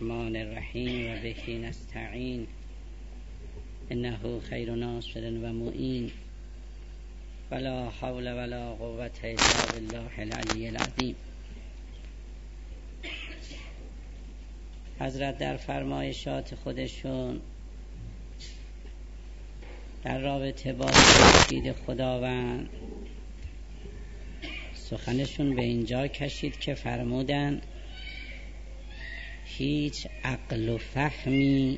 الرحمن الرحیم و به نستعین انه خیر ناصر و معین ولا حول ولا قوة الا بالله العلی العظیم. حضرت در فرمایشات خودشون در رابطه با توحید خداوند سخنشون به اینجا کشید که فرمودن هیچ عقل و فهمی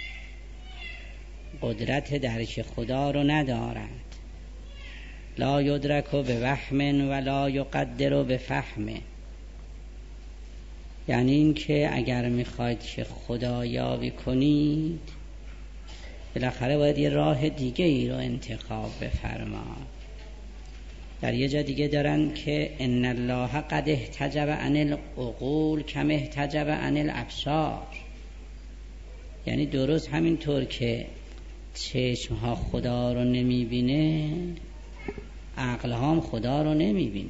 قدرت درک خدا رو ندارد. لا یدرک به وهم ولا یقدر به فهم. یعنی این که اگر میخواید که خدا یابی کنید بالاخره باید یه راه دیگه ای رو انتخاب بفرماد. در یه جا دیگه دارن که ان الله قد احتجب عن العقول کم احتجب عن الابصار. یعنی درست همینطور که چشم ها خدا رو نمیبینه عقل ها هم خدا رو نمیبینه.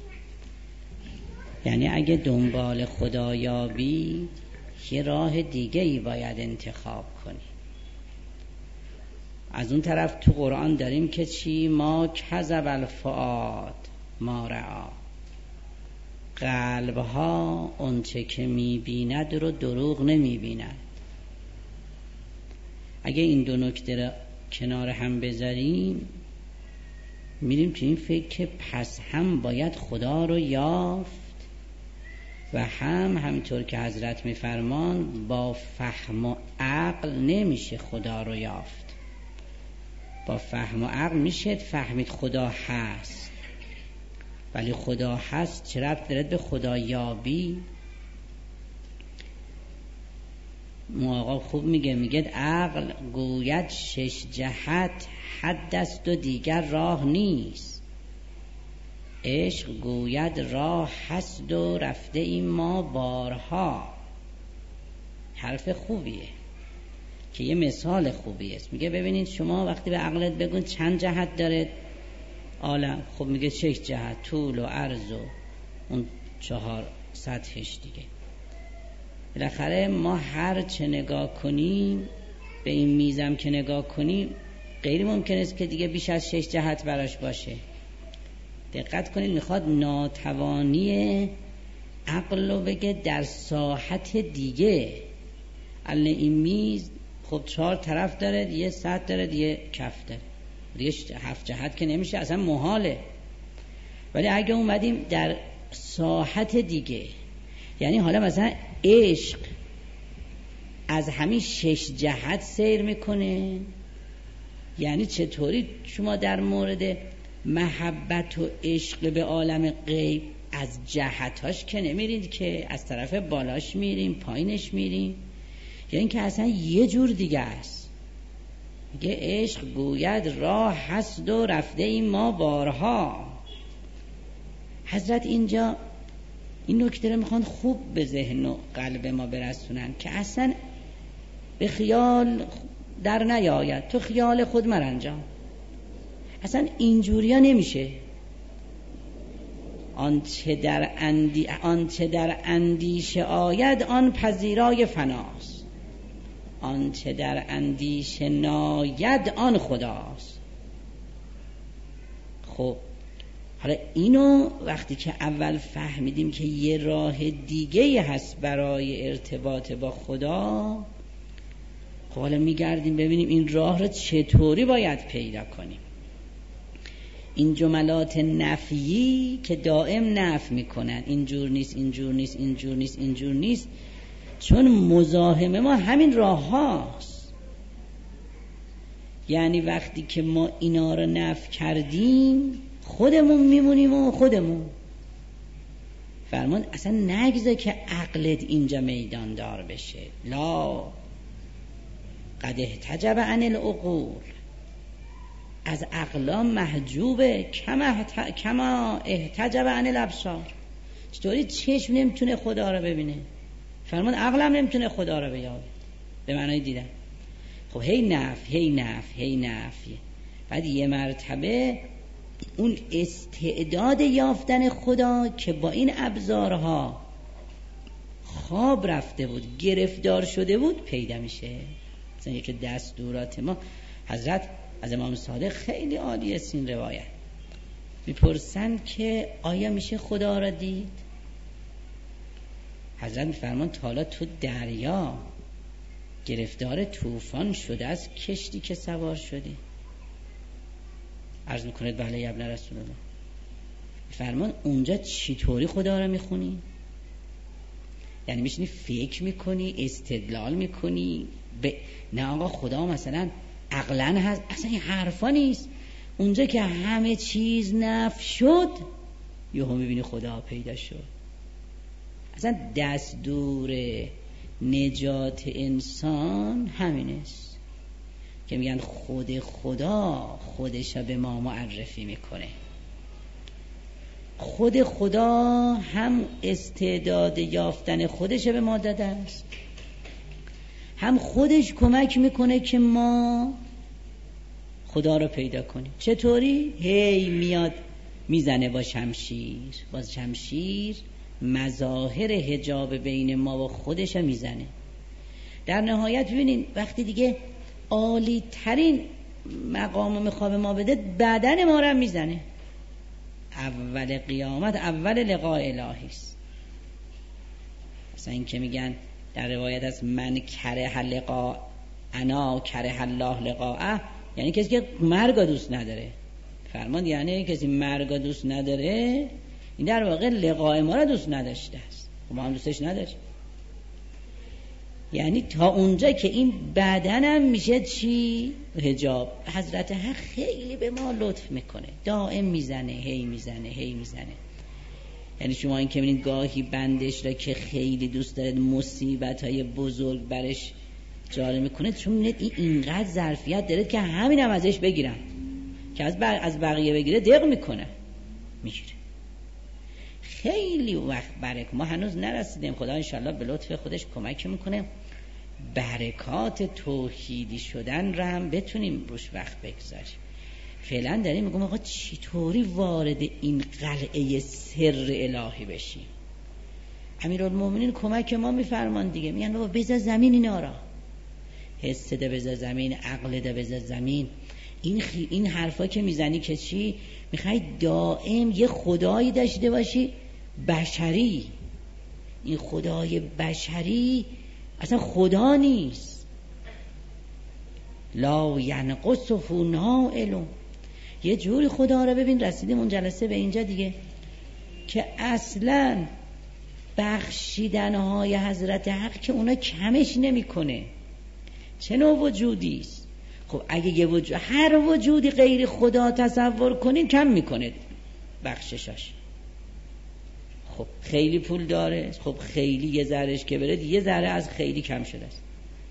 یعنی اگه دنبال خدا یابی یه راه دیگه ای باید انتخاب کنی. از اون طرف تو قرآن داریم که چی؟ ما کذب الفؤاد ما رأی. قلبها اونچه که میبیند رو دروغ نمیبیند. اگه این دو نکته رو کنار هم بذاریم میریم تو این فکر که پس هم باید خدا رو یافت و همطور که حضرت میفرمان با فهم و عقل نمیشه خدا رو یافت. با فهم و عقل میشه فهمید خدا هست، ولی خدا هست چه ربط دارد به خدا یابی؟ آقا خوب میگه عقل گوید 6 جهت حد است و دیگر راه نیست. عشق گوید راه هست و رفته ایم ما بارها. حرف خوبیه که یه مثال خوبی است. میگه ببینید شما وقتی به عقلت بگون چند جهت داره عالم، خب میگه 6 جهت، طول و عرض و اون 4 سطحش دیگه. بالاخره ما هر چه نگاه کنیم به این میزم که نگاه کنیم غیر ممکن است که دیگه بیش از 6 جهت براش باشه. دقت کنید میخواد ناتوانی عقل رو بگه در ساحت دیگه. الان این میز خب 4 طرف داره، یه سطح داره، یه کف داره، دیگه 7 جهت که نمیشه، اصلا محاله. ولی اگه اومدیم در ساحت دیگه، یعنی حالا مثلا عشق از همین 6 جهت سیر میکنه. یعنی چطوری شما در مورد محبت و عشق به عالم غیب از جهتاش که نمیرید که از طرف بالاش میریم پایینش میریم، یعنی این که اصلا یه جور دیگه است. میگه عشق گوید راه هست و رفته ایم ما بارها. حضرت اینجا این نکته رو میخوان خوب به ذهن و قلب ما برسونن که اصلا به خیال در نیاید، تو خیال خود مرنجان. اصلا اینجوریا نمیشه. آنچه در اندیشه آید آن پذیرای فناست، آنچه در اندیشه ناید آن خداست. خب حالا اینو وقتی که اول فهمیدیم که یه راه دیگه هست برای ارتباط با خدا، خب حالا میگردیم ببینیم این راه رو چطوری باید پیدا کنیم. این جملات نفیی که دائم نفی میکنن اینجور نیست، اینجور نیست، اینجور نیست، اینجور نیست، چون مزاحم ما همین راه هاست. یعنی وقتی که ما اینا رو نفی کردیم خودمون میمونیم و خودمون. فرمان اصلا نگذار که عقلت اینجا میدان دار بشه. لا قد احتجب عن العقول. از عقلا محجوبه کما احتجب عن الابصار. چطوری چشم نمیتونه خدا رو ببینه؟ فرمان عقلم نمیتونه خدا رو بیابه به معنای دیدن. خب هی نفی. بعد یه مرتبه اون استعداد یافتن خدا که با این ابزارها خواب رفته بود، گرفتار شده بود، پیدا میشه. مثلا یکی دستورات ما حضرت از امام صادق خیلی عالیه این روایت. میپرسند که آیا میشه خدا را دید؟ حضرت میفرمان حالا تو دریا گرفتار طوفان شده از کشتی که سوار شدی؟ عرض میکنه بله یا ابن رسول الله. میفرمان اونجا چطوری خدا را میخونی؟ یعنی میشینی فکر میکنی، استدلال میکنی نه آقا خدا مثلا عقلن هست، اصلا این حرفا نیست. اونجا که همه چیز نفی شد یهو میبینی خدا پیدا شد. اصلا دستور نجات انسان همین است که میگن خدا خودش به ما معرفی میکنه. خدا هم استعداد یافتن خودش به ما داده است، هم خودش کمک میکنه که ما خدا رو پیدا کنیم. چطوری؟ هی میاد میزنه با شمشیر مظاهر حجاب بین ما و خودش میزنه. در نهایت ببینین وقتی دیگه عالی ترین مقام میخواد ما بده، بدن ما رو میزنه. اول قیامت اول لقاء الهی است. مثلا این که میگن در روایت از من کره لقاء انا کره الله لقاءه، یعنی کسی که مرگ دوست نداره. فرمان یعنی کسی مرگ دوست نداره، این در واقع لقاء ما را دوست نداشته است، ما هم دوستش نداریم. یعنی تا اونجا که این بدنم میشه چی؟ حجاب. حضرت حق خیلی به ما لطف میکنه، دائم میزنه، هی میزنه. یعنی شما این که میبینید گاهی بندش را که خیلی دوست دارد مصیبت‌های بزرگ برش جاری میکنه، چون میبینید این اینقدر ظرفیت داره که همین هم ازش بگیرن، که از بقیه بگیره دق میکنه، میگیره. خیلی وقت ما هنوز نرسیدیم. خدا انشالله به لطف خودش کمک میکنه برکات توحیدی شدن را هم بتونیم روش وقت بگذاریم. فعلا داریم میگم آقا چطوری وارد این قلعه سر الهی بشیم. امیرالمومنین کمک ما میفرمان دیگه، میگن بابا بذار زمین اینا را، حس ده بذار زمین، عقل ده بذار زمین. این حرفا که میزنی که چی؟ میخوای دائم یه خدایی داشته باشی بشری. این خدای بشری اصلا خدا نیست. لا ینقصه نائل. یه جوری خدا رو ببین، رسیدیم اون جلسه به اینجا دیگه، که اصلا بخشیدنهای حضرت حق که اونا کمش نمیکنه. چه نوع وجودی است؟ خب اگه یه هر وجودی غیر خدا تصور کنید کم میکنه بخششش. خب خیلی پول داره، خب خیلی یه ذرهش که بره یه ذره از خیلی کم شده است.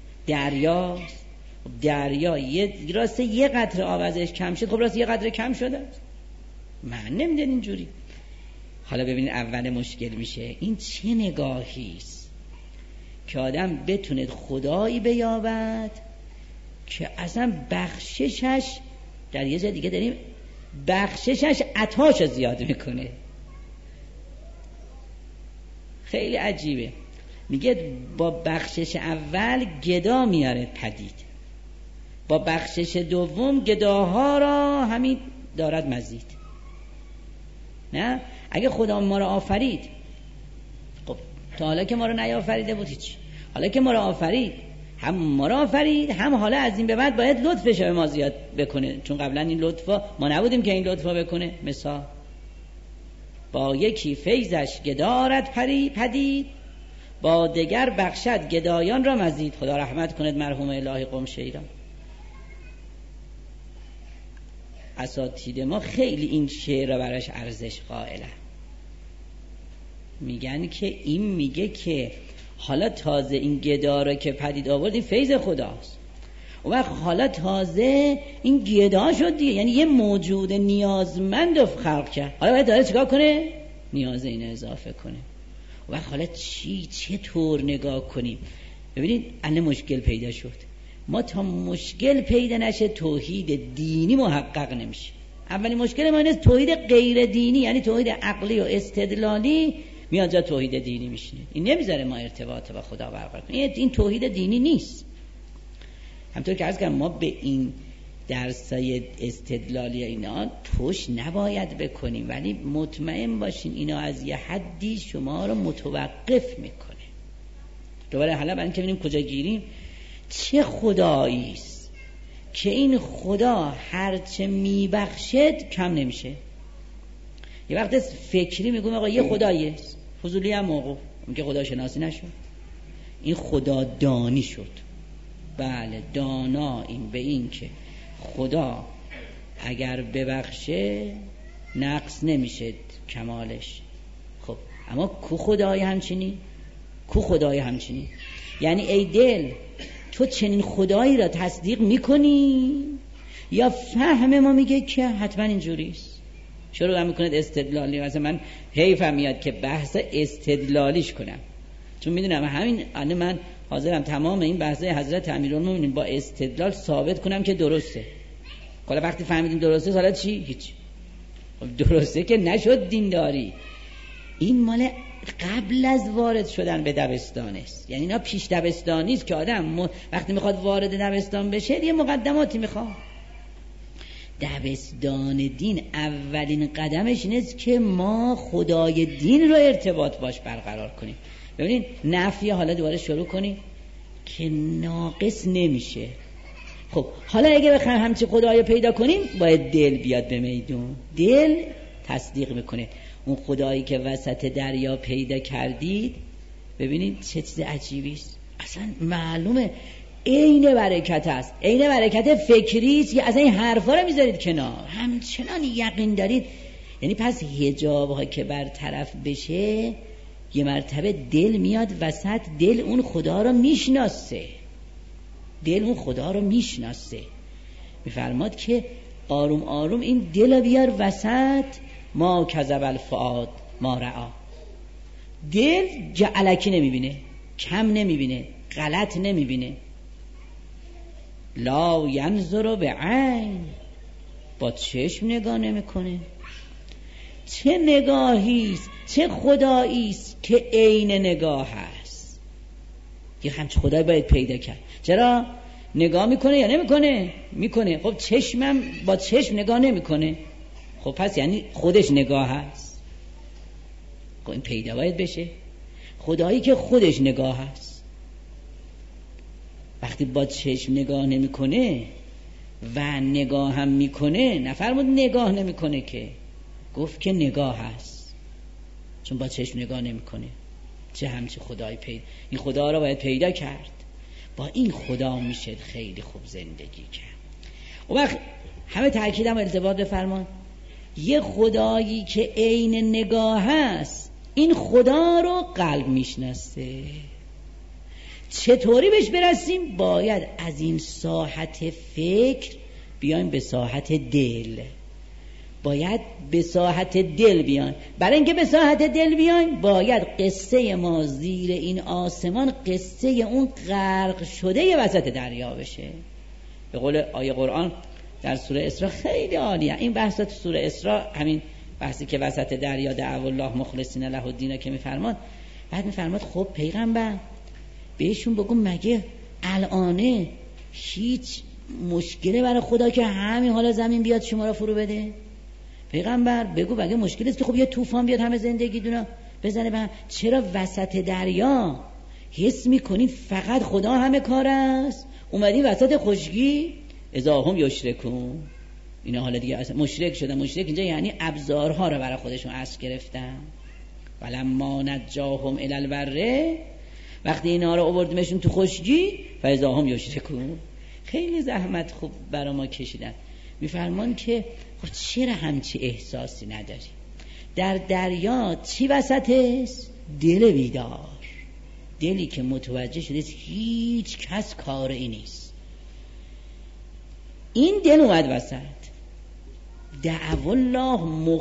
دریا راسته یه قطره آب ازش کم شد، خب راسته یه قطره کم شده است. من نمیدن اینجوری. حالا ببینید اول مشکل میشه این چه نگاهی است که آدم بتونه خدایی بیابد که اصلا بخششش، در یه جای دیگه داریم بخششش عطاش زیاد میکنه. خیلی عجیبه. میگه با بخشش اول گدا میاره پدید، با بخشش دوم گداها را همین دارد مزید. نه اگه خدا ما را آفرید، خب تا حالا که ما را نیافریده بود هیچ، حالا که ما را آفرید، هم ما را آفرید، هم حالا از این به بعد باید لطفش به ما زیاد بکنه، چون قبلا این لطفا ما نبودیم که این لطفا بکنه. مثال با یکی فیضش گدارد پدید، با دگر بخشد گدایان را مزید. خدا رحمت کند مرحوم الهی قم شیران. اساتید ما خیلی این شعر را براش ارزش قائلن. میگن که این میگه که حالا تازه این گدا را که پدید آورد این فیض خداست، و وقت حالا تازه این گدا شد دیگه، یعنی یه موجود نیازمند رو خلق کرد، حالا باید داره چیکار کنه؟ نیاز اینو اضافه کنه. و حالا چطور نگاه کنیم؟ ببینید الان مشکل پیدا شد. ما تا مشکل پیدا نشه توحید دینی محقق نمیشه. اولین مشکل ما اینه توحید غیر دینی، یعنی توحید عقلی و استدلالی میاد جا توحید دینی میشینه. این نمیذاره ما ارتباط با خدا برقرار کنیم. این توحید دینی نیست. همطور که عرض کردم ما به این درسای استدلالی اینا توش نباید بکنیم، ولی مطمئن باشین اینا از یه حدی شما رو متوقف میکنه. دوباره حالا برای اینکه ببینیم کجا گیریم، چه خدایی است که این خدا هرچه میبخشد کم نمیشه. یه وقت فکری میگم آقا یه خدایی است، فضولی هم موقوف، اون که خدا شناسی نشد، این خدا دانی شد. بله دانا این به این که خدا اگر ببخشه نقص نمیشه کمالش. خب اما کو خدای همچنین؟ کو خدای همچنین؟ یعنی ای دل تو چنین خدایی را تصدیق میکنی یا فهم ما میگه که حتما اینجوریست؟ شروع هم میکنه استدلالی. مثلا من حیفم میاد که بحث استدلالیش کنم، چون میدونم همین من حاضرم تمام این بحث حضرت امیرالمومنین با استدلال ثابت کنم که درسته. حالا وقتی فهمیدیم درسته حالا چی؟ هیچ. درسته که نشد دینداری. این مال قبل از وارد شدن به دبستان است. یعنی اینا پیش دبستانی است که آدم وقتی میخواد وارد دبستان بشه یه مقدماتی میخواد. دبستان دین اولین قدمش اینه که ما خدای دین رو ارتباط باش برقرار کنیم. ببینید نفی حالا دوباره شروع کنیم که ناقص نمیشه. خب حالا اگه بخوایم همچی خدای پیدا کنیم باید دل بیاد به میدون. دل تصدیق میکنه اون خدایی که وسط دریا پیدا کردید. ببینید چه چیز عجیبی است، اصلا معلومه عین برکت است، عین برکت فکری است که اصلا این حرفا رو میذارید کنار، همچنان یقین دارید. یعنی پس حجاب ها که برطرف بشه یه مرتبه دل میاد وسط. دل اون خدا رو میشناسه، دل اون خدا رو میشناسه. میفرماد که آروم آروم این دل بیار وسط. ما کذب الفؤاد ما رأى. دل جعلکی نمیبینه، کم نمیبینه، غلط نمیبینه. لا ینظر بعین، با چشم نگاه نمیکنه. چه نگاهیست، چه خداییست که عین نگاه هست. یه همچه خدای باید پیدا کرد. چرا؟ نگاه میکنه یا نمیکنه؟ میکنه. خب چشمم با چشم نگاه نمیکنه، خب پس یعنی خودش نگاه هست. خب این پیدا باید بشه. خدایی که خودش نگاه هست وقتی با چشم نگاه نمیکنه و نگاه هم میکنه، نفرمود نگاه نمیکنه که، گفت که نگاه هست، چون با چشم نگاه نمیکنه. چه همچه خدای پیدا. این خدا رو باید پیدا کرد. با این خدا میشه خیلی خوب زندگی کرد. و وقت همه تأکیدم التباط بفرمان، یه خدایی که عین نگاه هست این خدا رو قلب میشناسه. چطوری بهش برسیم؟ باید از این ساحت فکر بیایم به ساحت دل. باید به ساحت دل بیایم. برای اینکه به ساحت دل بیایم باید قصه ما زیر این آسمان قصه اون غرق شده وسط دریا بشه. به قول آیه قرآن در سوره اسراء خیلی عالیه این بحثا. تو سوره اسراء همین بحثی که وسط دریا دعوا الله مخلصین له الدین که میفرماد، بعد میفرماد خب پیغمبر بهشون بگو مگه الانه هیچ مشکلی برای خدا که همین حالا زمین بیاد شما را فرو بده؟ پیغمبر بگو مگه مشکلی است که خب یه طوفان بیاد همه زندگی دونا بزنه به هم؟ چرا وسط دریا حس میکنید فقط خدا همه کار است، اومدی وسط خشکی اذا هم یشرکون. اینا حالا دیگه اصلا مشرک شدن. مشرک اینجا یعنی ابزارها رو برای خودشون اسب گرفتن. ولما نجاهم الی البر، وقتی اینا رو آوردیمشون تو خشکی فاذا هم یشرکون. خیلی زحمت خوب برای ما کشیدن. میفرمان که خب چرا همچی احساسی نداری؟ در دریا چی وسط است؟ دل بیدار، دلی که متوجه شده هیچ کس کار این نیست. این دل اومد وسط. دعوا الله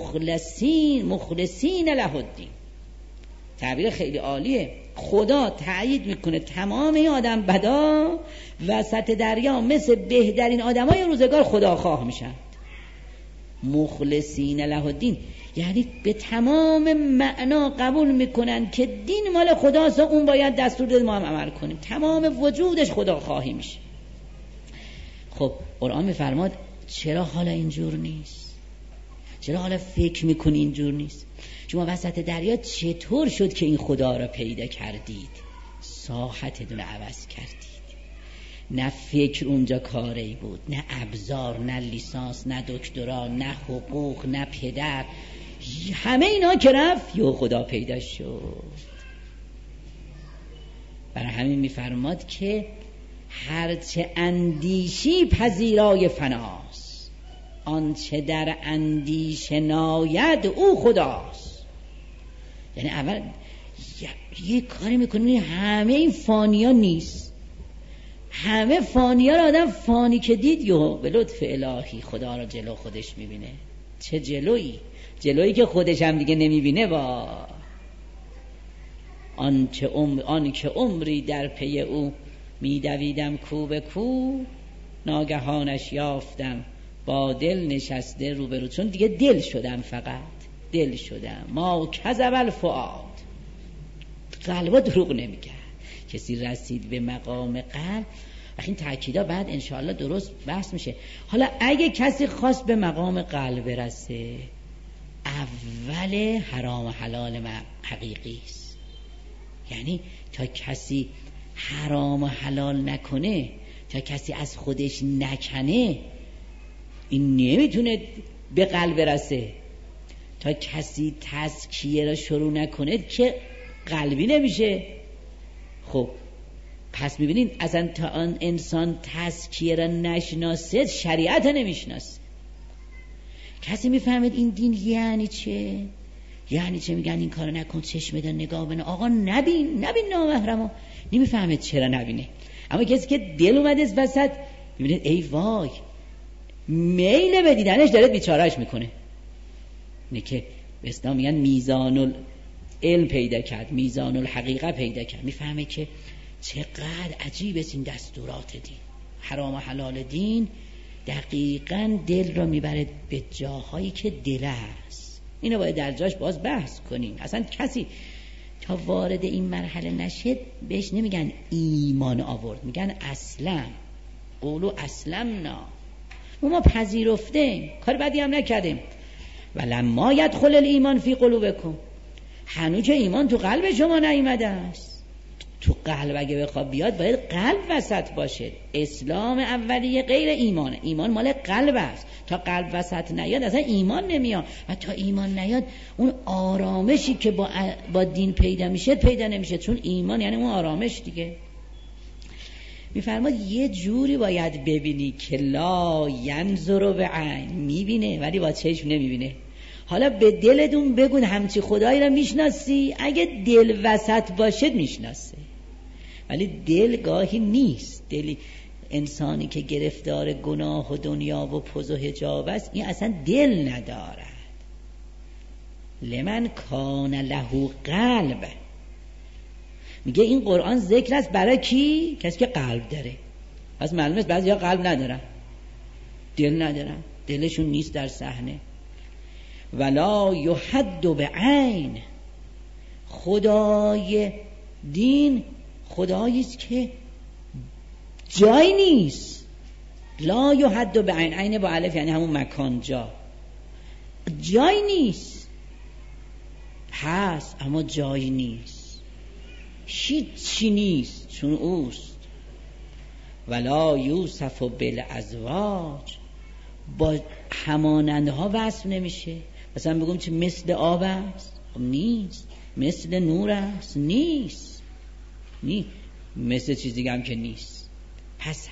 مخلصین له الدین. تعبیر خیلی عالیه. خدا تأیید میکنه تمام این آدم بدا وسط دریا مثل بهترین آدمای روزگار خدا خواه میشن. مخلصین له الدین یعنی به تمام معنا قبول میکنن که دین مال خداست، اون باید دستور بده ما هم عمل کنیم، تمام وجودش خدا خواهی میشه. خب قرآن میفرماد چرا حالا اینجور نیست؟ چرا حالا فکر میکنی اینجور نیست؟ شما وسط دریا چطور شد که این خدا را پیدا کردید؟ ساحتتون رو عوض کردید. نه فکر اونجا کاری بود، نه ابزار، نه لیسانس، نه دکترا، نه حقوق، نه پدر، همه اینا که رفت یه خدا پیدا شد. برای همین میفرماد که هرچه اندیشی پذیرای فناست، آنچه در اندیشه ناید او خداست. یعنی اول یه کاری میکنی همه این فانیا نیست، همه فانیا رو آدم فانی که دید یهو به لطف الهی خدا رو جلو خودش میبینه. چه جلویی که خودش هم دیگه نمیبینه. با آن که عمری در پی او میدویدم کو به کو، ناگهانش یافتم با دل نشسته روبرو. چون دیگه دل شدم، فقط دل شدم. ما کذب الفؤاد، قلبا دروغ نمیگه. کسی رسید به مقام قلب، این تأکیدا بعد انشاءالله درست بحث میشه. حالا اگه کسی خواست به مقام قلب برسه، اول حرام و حلال حقیقی است. یعنی تا کسی حرام و حلال نکنه، تا کسی از خودش نکنه، این نمیتونه به قلب برسه. تا کسی تزکیه را شروع نکنه که قلبی نمیشه. خب پس میبینید اصلا تا آن انسان تزکیه را نشناسه شریعت نمیشناسه. کسی میفهمید این دین یعنی چه؟ یعنی چه میگن این کارو نکن، چشم بده، نگاه بده، آقا نبین نامحرمو. نمیفهمید چرا نبینه. اما کسی که دل اومده وسط میبینید ای وای، میل به دیدنش داره بیچارهش میکنه. اینه که به اسلام میگن میزان العلم پیدا کرد، میزان الحقیقه پیدا کرد. میفهمه که چقدر عجیب است این دستورات دین. حرام و حلال دین دقیقاً دل رو میبره به جاهایی که دل است. اینو باید در جاش باز بحث کنیم. اصلا کسی تا وارد این مرحله نشه بهش نمیگن ایمان آورد، میگن اسلم. قولو اسلمنا، ما پذیرفتیم، کار بدی هم نکردیم. ولما یدخل الایمان فی قلوبکم، هنوز که ایمان تو قلب شما نیامده است. تو قلب اگه بخواد بیاد باید قلب وسط باشه. اسلام اولیه غیر ایمانه، ایمان مال قلب است. تا قلب وسط نیاد اصلا ایمان نمیاد. و تا ایمان نیاد اون آرامشی که با دین پیدا میشه پیدا نمیشه. چون ایمان یعنی اون آرامش دیگه. میفرماد یه جوری باید ببینی که لا ینظر بعین، میبینه ولی با چشم نمیبینه. حالا به دلتون بگون همچی خدایی را میشناسی؟ اگه دل وسط باشه میشناسه، ولی دل گاهی نیست. دل انسانی که گرفتار گناه و دنیا و پوز و حجاب است، این اصلا دل ندارد. لمن کان له قلب، میگه این قرآن ذکر است برای کی؟ کسی که قلب داره. پس معلومه است بعضیا قلب ندارن، دل ندارن، دلشون نیست در صحنه. ولا یحد بعین، خدای دین خدایی است که جای نیست. لا یحد بعین، عین با الف یعنی همون مکان، جای نیست. هست اما جای نیست، هیچی نیست چون اوست. ولا یوصف بالازواج، با همانندها وصف نمیشه. مثلا بگم چه مثل آب است؟ نیست. مثل نور است؟ نیست. مثل چیز دیگه هم که نیست. پس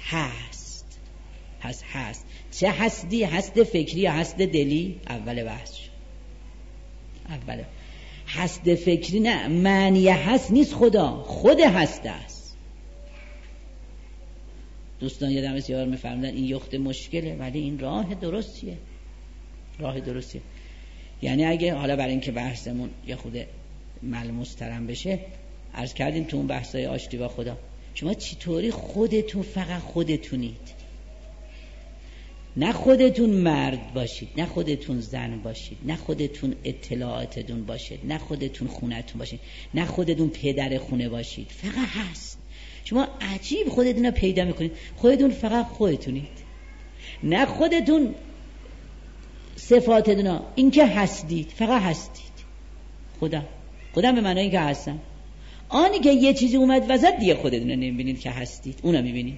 هست. چه هستی؟ هست فکری یا هست دلی؟ اول بحث شد. هست فکری نه، معنی هست نیست. خود هست است. دوستان یادم بسیار میفهمدن این یخت مشکله، ولی این راه درستیه. یعنی اگه حالا برای اینکه بحثمون یه خود ملموس ترم بشه، عرض کردیم تو اون بحثای آشتی با خدا، شما چطوری خودتون فقط خودتونید؟ نه خودتون مرد باشید، نه خودتون زن باشید، نه خودتون اطلاعاتتون باشید، نه خودتون خونتون باشید، نه خودتون پدر خونه باشید. فقط هست. شما عجیب خودتون رو پیدا میکنید، خودتون فقط خودتونید، نه خودتون صفاتتون، این که هستید فقط هستید. خدا به معنی این که هستم. آنی که یه چیزی اومد وسط دیگه خودتون رو نمیبینید که هستید، اونو میبینید.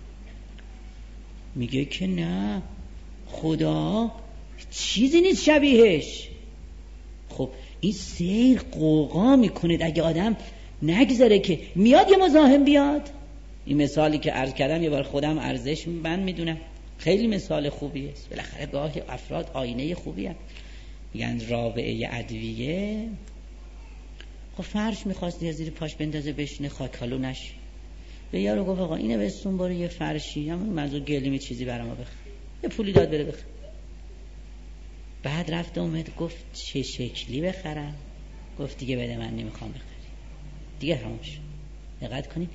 میگه که نه، خدا چیزی نیست شبیهش. خب این سیر قوقا میکنه اگه آدم نگذاره که میاد یه مزاحم بیاد. این مثالی که عرض کردم یه بار خودم ارزش من میدونم، خیلی مثال خوبیه. بالاخره گاهی افراد آینه خوبیه. میگن رابعه ادویه خب فرش میخواست یه زیر پاش بندازه بشینه خاکالو نشه، به یارو گفت آقا اینو بستون برو یه فرشی همون منظور گلیمی چیزی برام بخر، یه پولی داد بره بخر. بعد رفت اومد گفت چه شکلی بخرم؟ گفت دیگه بده من نمیخوام بخری، دیگه همون شد. دقت کنید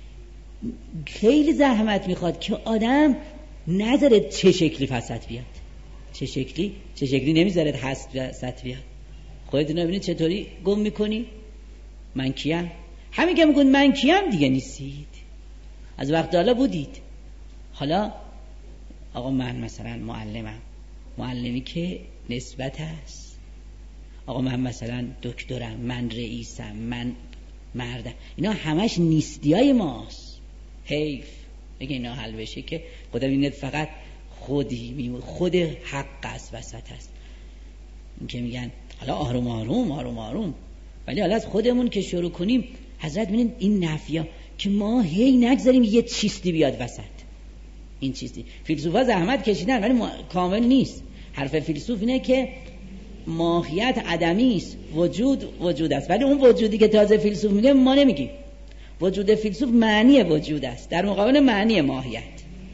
خیلی زحمت میخواد که آدم نذاره چه شکلی فساد بیاد. چه شکلی نمیذاره هست وسط بیاد. خودتون ببینید چطوری گم میکنی. من کیم؟ همین که میگن من کیم دیگه نیستید. از وقت حالا بودید. حالا آقا من مثلا معلمی که نسبت هست. آقا من مثلا دکترم، من رئیسم، من مردم، اینا همش نیستیای ماست. حیف اگه اینا حل بشه که خدا ببینید فقط خود حق است وسط هست. این که میگن حالا آروم آروم، ولی حالا از خودمون که شروع کنیم حضرت ببینید این نفیا که ما هی نگذاریم یه چیزی بیاد وسط. این چیزی فیلسوفا زحمت کشیدن ولی کامل نیست. حرف فیلسوف اینه که ماهیت عدمی است، وجود است، ولی اون وجودی که تازه فیلسوف میگه ما نمیگیم. وجود فیلسوف معنی وجود است در مقابل معنی ماهیت.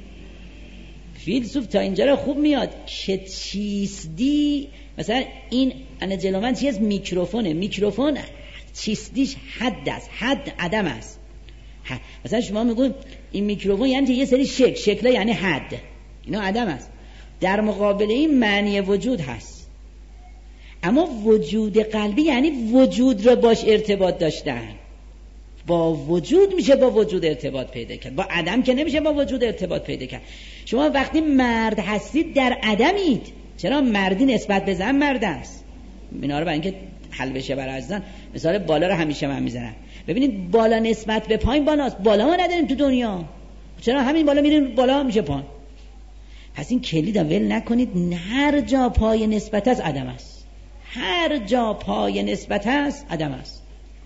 فیلسوف تا اینجا رو خوب میاد که چیستی، مثلا این انا جلو من چیز میکروفون چیستیش حد است، حد عدم است. مثلا شما میگون این میکروفون یعنی یه سری شکل یعنی حد، اینا عدم است. در مقابل این معنی وجود هست. اما وجود قلبی یعنی وجود رو باش ارتباط داشتن. با وجود میشه با وجود ارتباط پیدا کرد، با عدم که نمیشه با وجود ارتباط پیدا کرد. شما وقتی مرد هستید در عدمید. چرا؟ مردی نسبت به زن مرد است. اینا رو برای اینکه حل بشه برای زن مثال بالا رو همیشه من میزنم. ببینید بالا نسبت به پایین بالاست. بالا ما نداریم تو دنیا، چرا همین بالا میریم بالا میشه پایین. پس این کلید ول نکنید. هر جا پای نسبت است عدم است. هر جا پای نسبت است عدم است.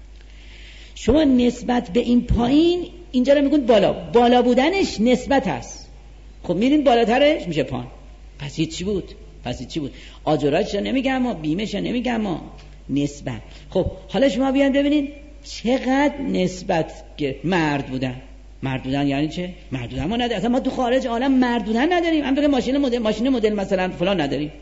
شما نسبت به این پایین اینجا رو میگن بالا بودنش نسبت است. خب میرین بالاترش میشه پایین. پس چی بود؟ آجرایش رو نمیگم ما، بیمش رو نمیگم ما، نسبت. خب حالا شما بیان ببینید چقدر نسبت مرد بودن یعنی چه؟ مرد بودن ما نداریم. اصلا ما تو خارج عالم مرد بودن نداریم. هم بگه ماشین مدل مثلا فلان نداریم.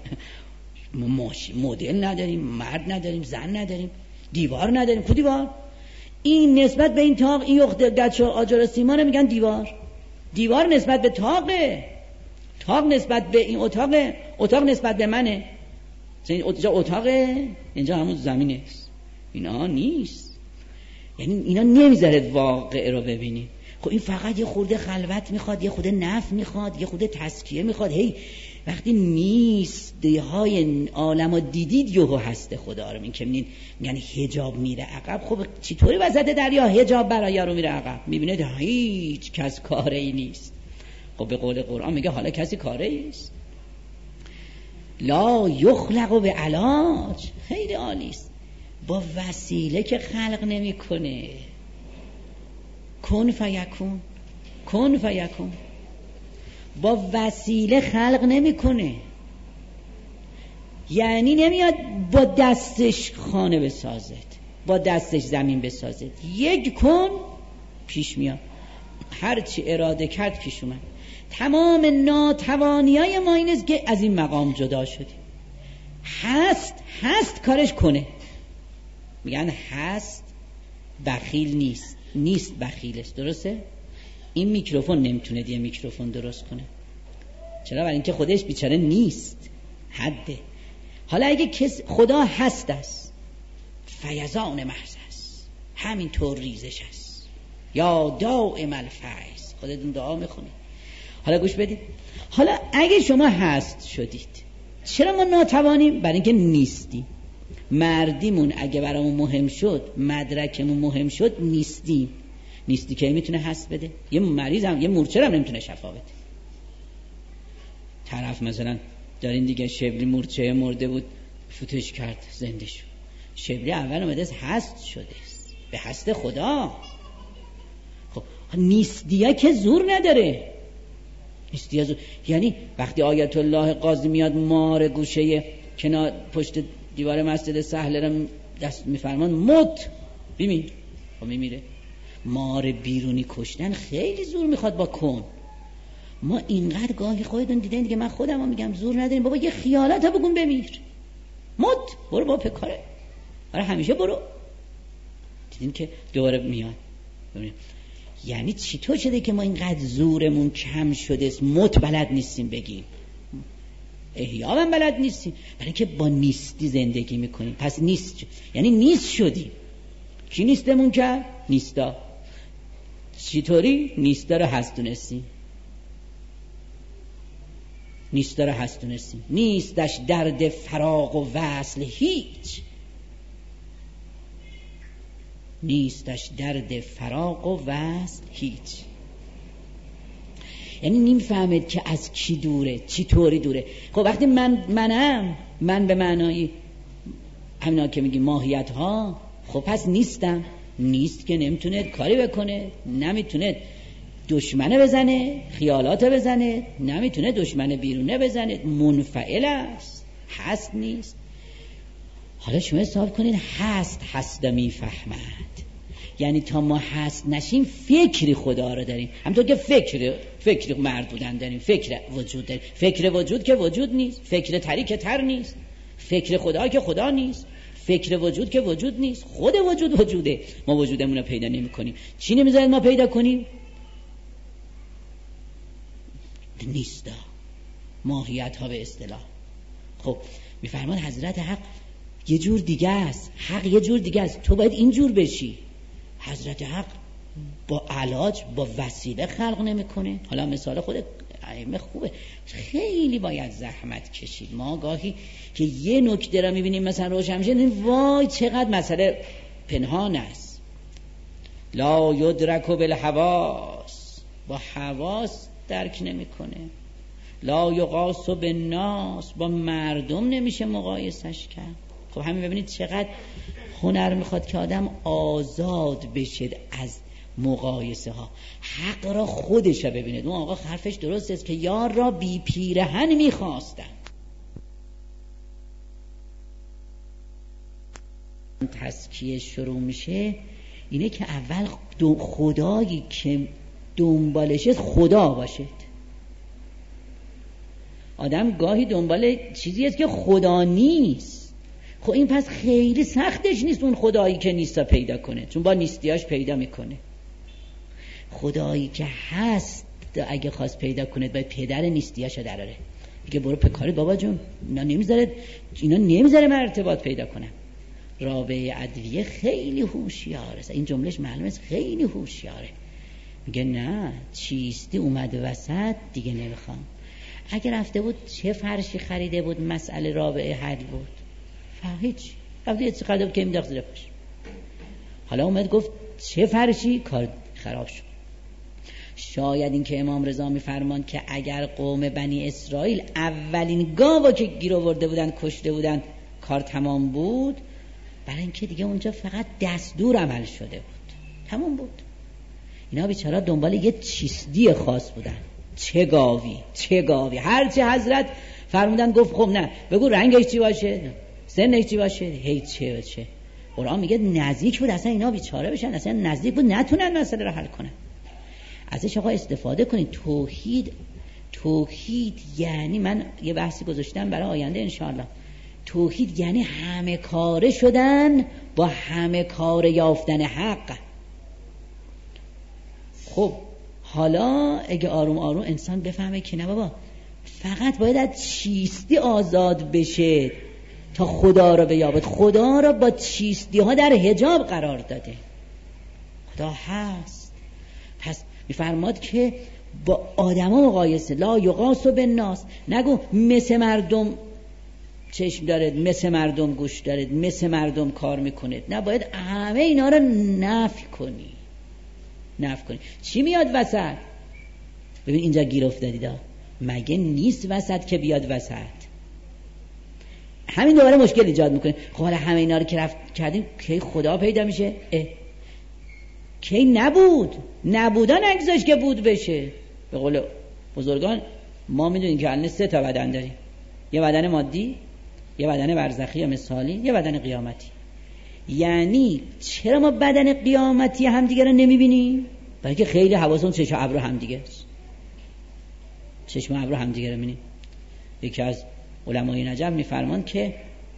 مدل نداریم، مرد نداریم، زن نداریم، دیوار نداریم. کو دیوار؟ این نسبت به این تاق، این یخت گچ و آجر سیما رو میگن دیوار نسبت به تاقه. تاق نسبت به این اتاق نسبت به منه. اینجا اتاقه، اینجا همون زمینه. اینا نیست. یعنی اینا نمیذاره واقع رو ببینی. خب این فقط یه خورده خلوت میخواد، یه خورده نفع میخواد، یه خورده تزکیه میخواد. هی وقتی نیست های عالم رو دیدید یهو هست خدا رو میگن حجاب میره عقب. خب چطوری وسط دریا حجاب برای یارو میره عقب؟ میبینه هیچ کس کاری نیست. خب به قول قرآن میگه حالا کسی کاری نیست. لا یخلق به علاج. خیلی عالی است. با وسیله که خلق نمیکنه. کن فیکون. با وسیله خلق نمیکنه. یعنی نمیاد با دستش خانه بسازد، با دستش زمین بسازد. یک کن پیش میاد، هرچی اراده کرد پیش اومد. تمام ناتوانیای ما این است که از این مقام جدا شدیم. هست کارش کنه. میگن هست بخیل نیست بخیل است. درسته؟ این میکروفون نمیتونه دیگه میکروفون درست کنه. چرا؟ برای اینکه خودش بیچاره نیست، حده. حالا اگه خدا هست است، فیضان محض است، همین طور ریزش است، یا دائم الفیض. خودتون دعا میخونید. حالا گوش بدید. حالا اگه شما هست شدید، چرا ما ناتوانیم؟ برای اینکه نیستیم. مردیمون اگه برامون مهم شد، مدرکمون مهم شد، نیستیم. نیستی که میتونه هست بده؟ یه مریض هم، یه مورچه هم نمیتونه شفا بده. طرف مثلا دارین دیگه، شبلی مورچه مرده بود، فوتش کرد، زنده شد. شبلی اول اومده هست شده است، به هست خدا. خب نیستیه که زور نداره. نیستیه زور، یعنی وقتی آیت الله قاضی میاد مار گوشه کنار پشت دیوار مسجد سهل رو دست میفرمان، مت بمیر. خب میمیره. مار بیرونی کشتن خیلی زور میخواد با کن. ما اینقدر گاهی خودتون دیدین دیگه، من خودم هم میگم زور نداریم بابا، یه خیالت ها بگون بمیر، مت برو با پکاره، برای همیشه برو. دیدین که دوباره میاد. یعنی چطور شده که ما اینقدر زورمون کم شده، مت بلد نیستیم بگیم، احیا هم بلد نیستیم، برای اینکه با نیستی زندگی میکنیم. پس نیست یعنی نیست شدیم. کی نیستمون کرد؟ نیستا. چطوری؟ نیستا رو هست دونستیم. نیستا رو هست دونستیم. نیستش درد فراق و وصل هیچ. نیستش درد فراق و وصل هیچ. یعنی نمیفهمید که از کی دوره، چی طوری دوره. خب وقتی من به معنای همینا که میگی ماهیت ها، خب پس نیستم. نیست که نمیتونه کاری بکنه، نمیتونه دشمنه بزنه، خیالات بزنه، نمیتونه دشمن بیرونه بزنه، منفعل است، هست نیست. حالا شما حساب کنید، هست میفهمد. یعنی تا ما هست نشیم فکری خدا رو داریم، همونطور که فکر مرد بودن داریم، فکر وجود داریم. فکر وجود که وجود نیست، فکر تری که تر نیست، فکر خدا که خدا نیست، فکر وجود که وجود نیست، خود وجود وجوده. ما وجودمون رو پیدا نمی کنیم. چی نمیذارید ما پیدا کنیم؟ نیستا، ماهیت ها به اصطلاح. خب میفرمان حضرت حق یه جور دیگه است، حق یه جور دیگه است، تو باید این جور بشی. حضرت حق با علاج، با وسیله خلق نمیکنه. حالا مثال خود ائمه خوبه، خیلی باید زحمت کشید. ما گاهی که یه نکته را میبینیم مثلا روشن میشه، وای چقدر مسئله پنهان است. لا یدرک بالحواس، با حواس درک نمیکنه. لا یقاس بالناس، با مردم نمیشه مقایسش کرد. خب همین ببینید چقدر هنر میخواد که آدم آزاد بشه از مقایسه ها. حق را خودش را ببینید. اون آقا حرفش درست است که یار را بی پیرهن میخواستن. تزکیه شروع میشه اینه که اول خدایی که دنبالش خدا باشد. آدم گاهی دنبال چیزی است که خدا نیست. خب این پس خیلی سختش نیست اون خدایی که نیستا پیدا کنه، چون با نیستیاش پیدا میکنه. خدایی که هست اگه خواست پیدا کنه باید پدر نیستیاشو دراره. میگه برو پکارت بابا جون، اینا نمیذاره من ارتباط پیدا کنم. رابعه ادویه خیلی هوشیاره، این جملهش معلومه است، خیلی هوشیاره. میگه نه، چیستی اومد وسط دیگه نمیخوام. اگه رفته بود چه فرشی خریده بود مسئله رابعه حل بود؟ هیچ، رفته یه چی خریده بود که این داخل زرفش. حالا اومد گفت چه فرشی؟ کار خراب شد. شاید این که امام رضا میفرمان که اگر قوم بنی اسرائیل اولین گاوا که گیر آورده بودن کشته بودن کار تمام بود، برای اینکه دیگه اونجا فقط دستور عمل شده بود، تمام بود. اینا بیچارا دنبال یه چیستی خاص بودن. چه گاوی هرچی حضرت فرمودن گفت خب نه بگو رنگش چی باشه، سنش چی باشه، هی چه قرآن میگه نزدیک بود اصلا اینا بیچاره بشن، اصلا نزدیک بود نتونن مسئله رو حل کنن. ازش آقا استفاده کنید. توحید یعنی، من یه بحثی گذاشتم برای آینده انشاءالله، توحید یعنی همه کاره شدن با همه کاره یافتن حق. خب حالا اگه آروم آروم انسان بفهمه که نه بابا فقط باید از چیستی آزاد بشه تا خدا رو بیابد. خدا رو با چیستی ها در حجاب قرار داده. خدا هست. پس میفرماد که با آدما مقایسه، لا یقاس بالناس، نگو مثل مردم چشم دارد، مثل مردم گوش دارد، مثل مردم کار میکنید. نه، باید همه اینا رو نفی کنی. چی میاد وسط؟ ببین اینجا گیر افتادید. مگه نیست وسط که بیاد وسط؟ همین دوباره مشکل ایجاد میکنه. خب حالا همه اینا رو که رفت کردیم کی خدا پیدا میشه؟ کی نبودن نگذاشت که بود بشه. به قول بزرگان ما میدونیم که الان 3 تا بدن داریم، یه بدن مادی، یه بدن برزخی یا مثالی، یه بدن قیامتی. یعنی چرا ما بدن قیامتی همدیگه رو نمیبینیم؟ برای که خیلی حواسمون چشم و ابرو همدیگه است. چشم و ابرو همدیگه رو میبینیم. یکی از علمای نجف میفرمان که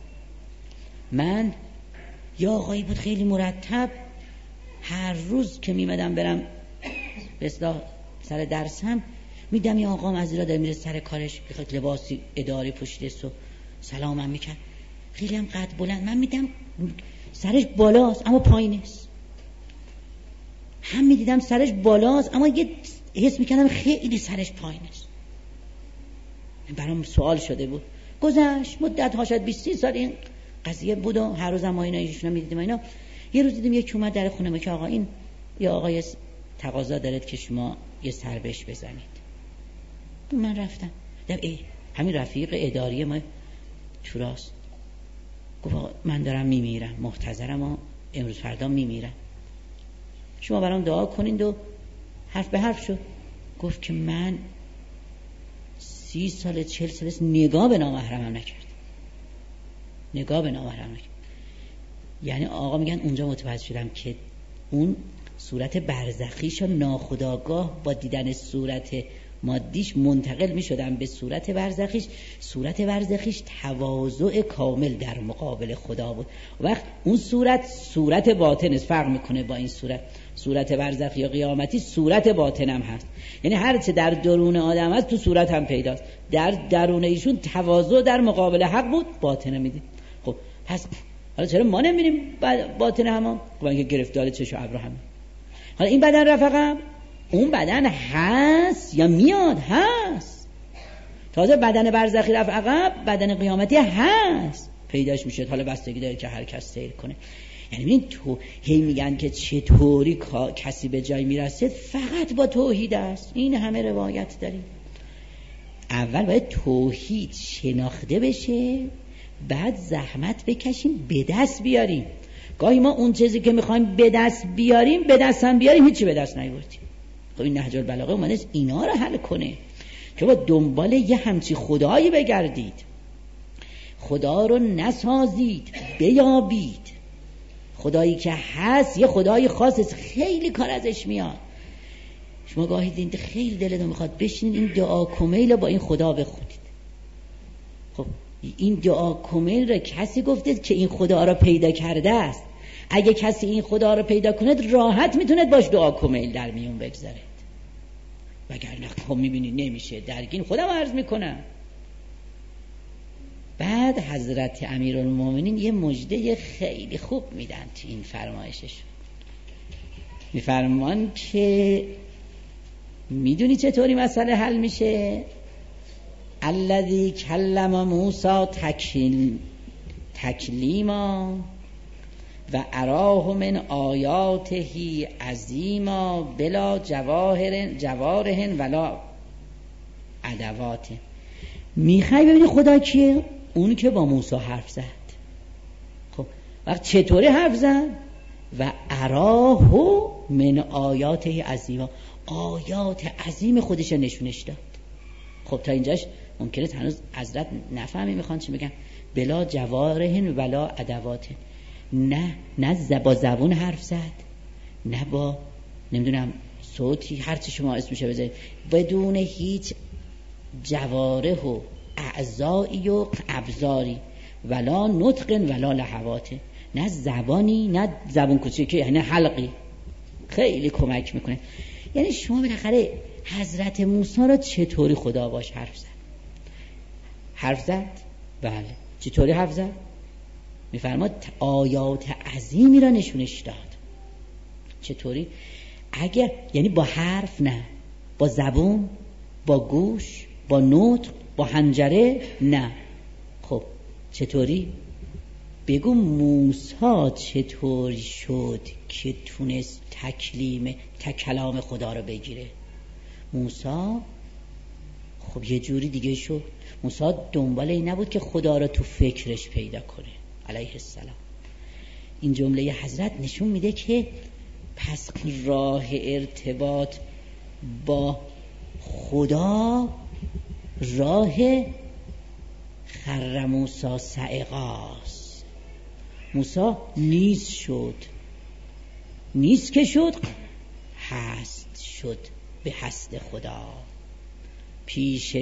من یا آقایی بود خیلی مرتب، هر روز که میمدم برم به اصطلاح سر درسم میدم یا آقام از را داره میره سر کارش، بخاطر لباسی اداری پشتست و سلامم میکرد، خیلی هم قد بلند، من میدم سرش بالاست اما پایینست. هم میدیدم سرش بالاست اما یه حس میکردم خیلی سرش پایینست. برام سوال شده بود. گذشت مدت ها، شاید 20 سال این قضیه بود و هر روز ما اینا ایشون میدیدیم اینا. یه روز دیدم یکی اومد در خونه ما که آقا این یا آقای تقاضا دارد که شما یه سر بهش بزنید. من رفتم دیدم همین رفیق اداری ما چوراست. گفت من دارم میمیرم، محتضرم و امروز فردا میمیرم، شما برام دعا کنید. و حرف به حرف شد. گفت که من 30 سال 40 سال نگاه به نامحرمم نکرد. یعنی آقا میگن اونجا متوجه شدم که اون صورت برزخیش و ناخودآگاه با دیدن صورت مادیش منتقل میشدم به صورت برزخیش. صورت برزخیش تواضع کامل در مقابل خدا بود. وقت اون صورت باطن است، فرق میکنه با این صورت برزخی یا قیامتی. صورت باطن هم هست، یعنی هر چه در درون آدم هست تو صورت هم پیداست. در درون ایشون تواضع در مقابل حق بود، باطن میدید. خب پس حالا چرا ما نمیریم باطن همون؟ خب اینکه گرفتار چشم و ابرو همه. حالا این بدن رفقم، اون بدن هست یا میاد؟ هست. تازه بدن برزخی رفت عقب، بدن قیامتی هست، پیداش میشه. حالا بستگی داره که هر کس سیر کنه. یعنی ببین تو هی میگن که چطوری کسی به جای میرسه، فقط با توحید است. این همه روایت داریم. اول باید توحید شناخته بشه، بعد زحمت بکشیم به دست بیاریم. گاهی ما اون چیزی که میخوایم به دست بیاریم هیچی به دست نیاوردیم. خب این نهج البلاغه اومده اینا رو حل کنه که با دنبال یه همچی خدایی بگردید، خدا رو نسازید، بیابید. خدایی که هست یه خدای خاص، خیلی کار ازش میاد. شما گاهی دیدید خیلی دلتون میخواد بشینید این دعا کمیل رو با این خدا بخونید. خب این دعا کمیل رو کسی گفته که این خدا رو پیدا کرده است. اگه کسی این خدا رو پیدا کند راحت میتوند باش دعا کمیل در میون بگذارد، وگرنه خب میبینی نمیشه. درگین خودم عرض میکنم. بعد حضرت امیرالمومنین یه مژده خیلی خوب میدن تو این فرمایشش. میفرمان که میدونی چطوری مسئله حل میشه؟ الذی کلم موسی تکلیما و اراه من آیاته عظیما بلا جواره ولا ادوات. میخوای ببینی خدا کیه؟ اون که با موسی حرف زد. خب وقت چطوری حرف زد؟ و اراه من آیاته عظیما، آیات عظیم خودش نشونش داد. خب تا اینجاش ممکنه هنوز حضرت نفهمی میخوان چی بگن. بلا جواره ولا ادوات. نه با زبون حرف زد، نه با نمیدونم صوتی، هر چی شما اسمشه بذارید، بدون هیچ جواره و اعضایی و ابزاری، ولا نطق ولا لحوات، نه زبانی، نه زبون کوچیکی، یعنی حلقی. خیلی کمک میکنه. یعنی شما بالاخره حضرت موسی را چطوری خدا باش حرف زد؟ حرف زد؟ بله. چطوری حرف زد؟ میفرماد آیات عظیمی را نشونش داد. چطوری؟ اگه یعنی با حرف نه، با زبون، با گوش، با نطق، با حنجره نه. خب چطوری؟ بگو موسی چطوری شد که تونست کلام خدا رو بگیره؟ موسی خب یه جوری دیگه شد. موسی دنبال این نبود که خدا رو تو فکرش پیدا کنه علیه السلام. این جمله حضرت نشون میده که پس راه ارتباط با خدا راه خر موسی صعقاست. موسی نیست شد، نیست که شد، هست شد به هست خدا. پیش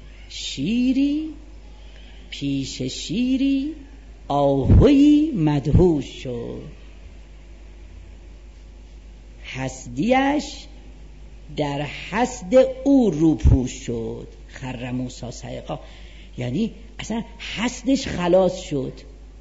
شیری آهوی مدهوش شد، هستیش در هست او روپوش شد. خر موسی صعقا یعنی اصلا هستش خلاص شد.